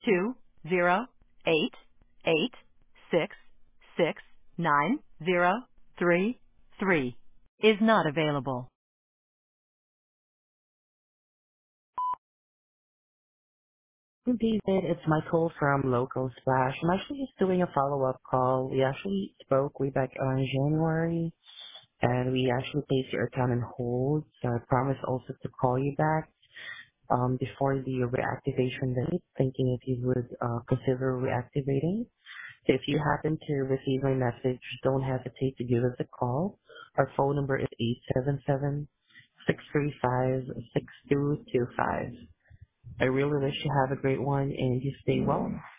208866903 is not available. David, it's Michael from Local Splash. I'm actually just doing a follow-up call. We actually spoke way back on January, and we actually placed your account on hold. So I promised also to call you back before the reactivation date, thinking if you would consider reactivating. So if you happen to receive my message, don't hesitate to give us a call. Our phone number is 877-635-6225. I really wish you have a great one and you stay well.